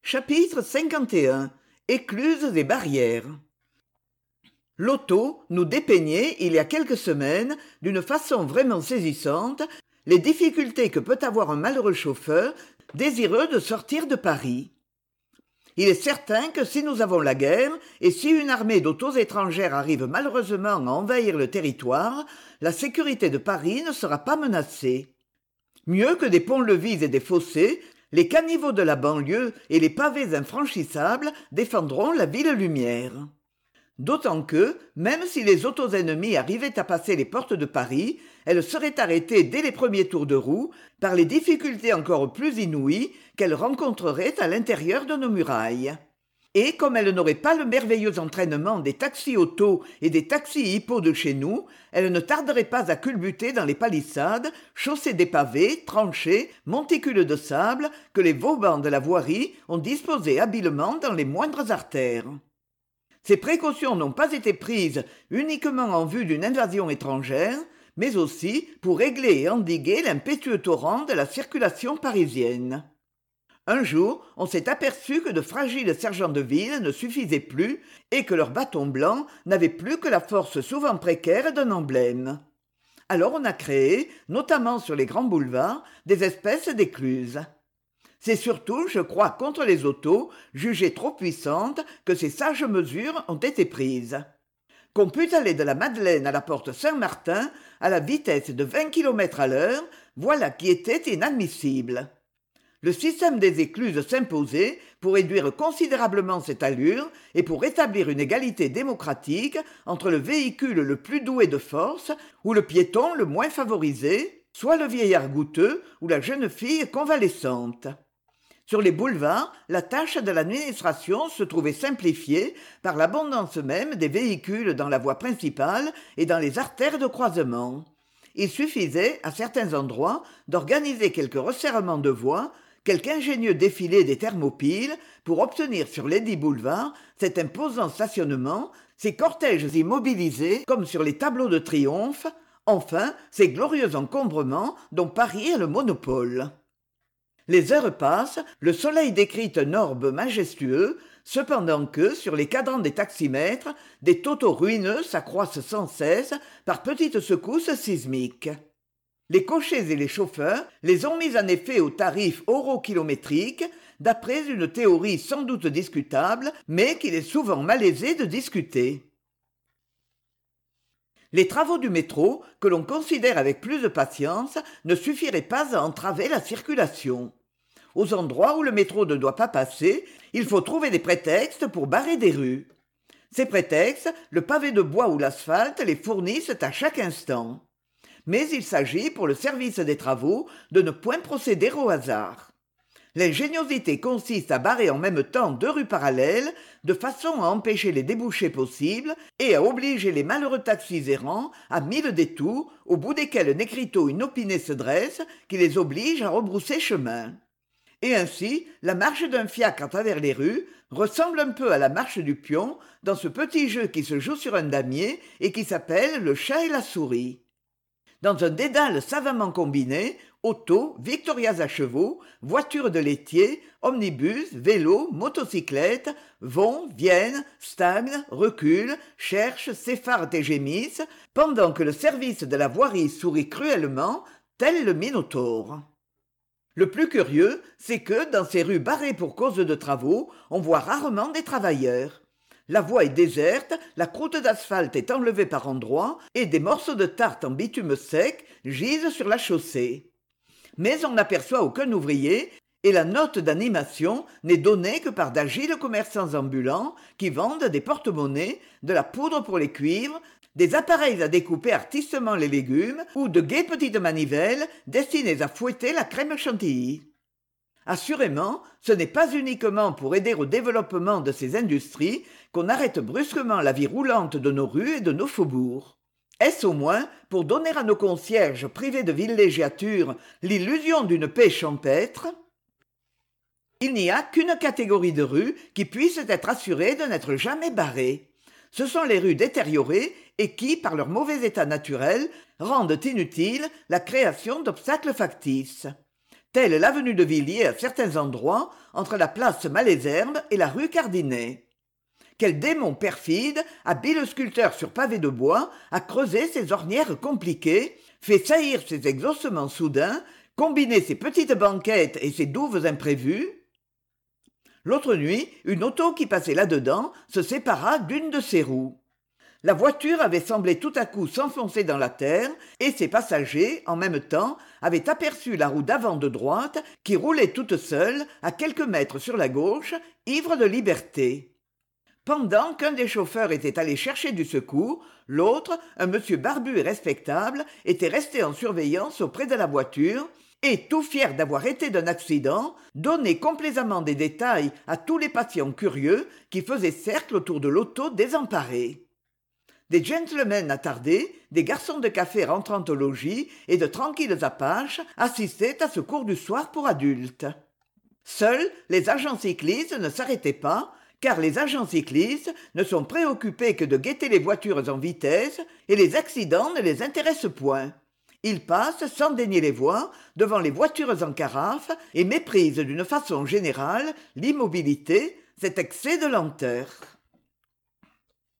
Chapitre 51. Écluses et barrières. L'auto nous dépeignait, il y a quelques semaines, d'une façon vraiment saisissante, les difficultés que peut avoir un malheureux chauffeur désireux de sortir de Paris. Il est certain que si nous avons la guerre, et si une armée d'autos étrangères arrive malheureusement à envahir le territoire, la sécurité de Paris ne sera pas menacée. Mieux que des ponts-levis et des fossés, les caniveaux de la banlieue et les pavés infranchissables défendront la ville-lumière. D'autant que, même si les autos ennemies arrivaient à passer les portes de Paris, elles seraient arrêtées dès les premiers tours de roue par les difficultés encore plus inouïes qu'elles rencontreraient à l'intérieur de nos murailles. Et comme elles n'auraient pas le merveilleux entraînement des taxis autos et des taxis hippos de chez nous, elles ne tarderaient pas à culbuter dans les palissades, chaussées des pavés, tranchées, monticules de sable que les Vauban de la voirie ont disposés habilement dans les moindres artères. Ces précautions n'ont pas été prises uniquement en vue d'une invasion étrangère, mais aussi pour régler et endiguer l'impétueux torrent de la circulation parisienne. Un jour, on s'est aperçu que de fragiles sergents de ville ne suffisaient plus et que leur bâton blanc n'avait plus que la force souvent précaire d'un emblème. Alors on a créé, notamment sur les grands boulevards, des espèces d'écluses. C'est surtout, je crois, contre les autos, jugées trop puissantes, que ces sages mesures ont été prises. Qu'on pût aller de la Madeleine à la porte Saint-Martin à la vitesse de 20 km à l'heure, voilà qui était inadmissible. Le système des écluses s'imposait pour réduire considérablement cette allure et pour rétablir une égalité démocratique entre le véhicule le plus doué de force ou le piéton le moins favorisé, soit le vieillard goutteux ou la jeune fille convalescente. Sur les boulevards, la tâche de l'administration se trouvait simplifiée par l'abondance même des véhicules dans la voie principale et dans les artères de croisement. Il suffisait, à certains endroits, d'organiser quelques resserrements de voies, quelque ingénieux défilé des thermopiles pour obtenir sur lesdits boulevards cet imposant stationnement, ces cortèges immobilisés comme sur les tableaux de triomphe, enfin ces glorieux encombrements dont Paris a le monopole. Les heures passent, le soleil décrit un orbe majestueux, cependant que, sur les cadrans des taximètres, des totaux ruineux s'accroissent sans cesse par petites secousses sismiques. Les cochers et les chauffeurs les ont mis en effet au tarif eurokilométrique, d'après une théorie sans doute discutable, mais qu'il est souvent malaisé de discuter. Les travaux du métro, que l'on considère avec plus de patience, ne suffiraient pas à entraver la circulation. Aux endroits où le métro ne doit pas passer, il faut trouver des prétextes pour barrer des rues. Ces prétextes, le pavé de bois ou l'asphalte les fournissent à chaque instant. Mais il s'agit, pour le service des travaux, de ne point procéder au hasard. L'ingéniosité consiste à barrer en même temps deux rues parallèles, de façon à empêcher les débouchés possibles et à obliger les malheureux taxis errants à 1000 détours, au bout desquels un écriteau inopiné se dresse, qui les oblige à rebrousser chemin. Et ainsi, la marche d'un fiacre à travers les rues ressemble un peu à la marche du pion dans ce petit jeu qui se joue sur un damier et qui s'appelle le chat et la souris. Dans un dédale savamment combiné, autos, victorias à chevaux, voitures de laitiers, omnibus, vélos, motocyclettes, vont, viennent, stagnent, reculent, cherchent, s'effarent et gémissent, pendant que le service de la voirie sourit cruellement, tel le Minotaure. Le plus curieux, c'est que, dans ces rues barrées pour cause de travaux, on voit rarement des travailleurs. La voie est déserte, la croûte d'asphalte est enlevée par endroits et des morceaux de tarte en bitume sec gisent sur la chaussée. Mais on n'aperçoit aucun ouvrier et la note d'animation n'est donnée que par d'agiles commerçants ambulants qui vendent des porte-monnaies, de la poudre pour les cuivres, des appareils à découper artistement les légumes ou de gaies petites manivelles destinées à fouetter la crème chantilly. Assurément, ce n'est pas uniquement pour aider au développement de ces industries qu'on arrête brusquement la vie roulante de nos rues et de nos faubourgs. Est-ce au moins pour donner à nos concierges privés de villégiature l'illusion d'une paix champêtre ? Il n'y a qu'une catégorie de rues qui puisse être assurée de n'être jamais barrée. Ce sont les rues détériorées et qui, par leur mauvais état naturel, rendent inutile la création d'obstacles factices. telle l'avenue de Villiers à certains endroits, entre la place Malesherbes et la rue Cardinet. Quel démon perfide, habile sculpteur sur pavé de bois, a creusé ces ornières compliquées, fait saillir ces exhaussements soudains, combiné ces petites banquettes et ces douves imprévues? L'autre nuit, une auto qui passait là-dedans se sépara d'une de ses roues. La voiture avait semblé tout à coup s'enfoncer dans la terre, et ses passagers, en même temps, avaient aperçu la roue d'avant de droite qui roulait toute seule, à quelques mètres sur la gauche, ivre de liberté. Pendant qu'un des chauffeurs était allé chercher du secours, l'autre, un monsieur barbu et respectable, était resté en surveillance auprès de la voiture, et, tout fier d'avoir été d'un accident, donnait complaisamment des détails à tous les patients curieux qui faisaient cercle autour de l'auto désemparée. Des gentlemen attardés, des garçons de café rentrant au logis et de tranquilles apaches assistaient à ce cours du soir pour adultes. Seuls les agents cyclistes ne s'arrêtaient pas, car les agents cyclistes ne sont préoccupés que de guetter les voitures en vitesse et les accidents ne les intéressent point. Ils passent sans daigner les voir devant les voitures en carafe et méprisent d'une façon générale l'immobilité, cet excès de lenteur.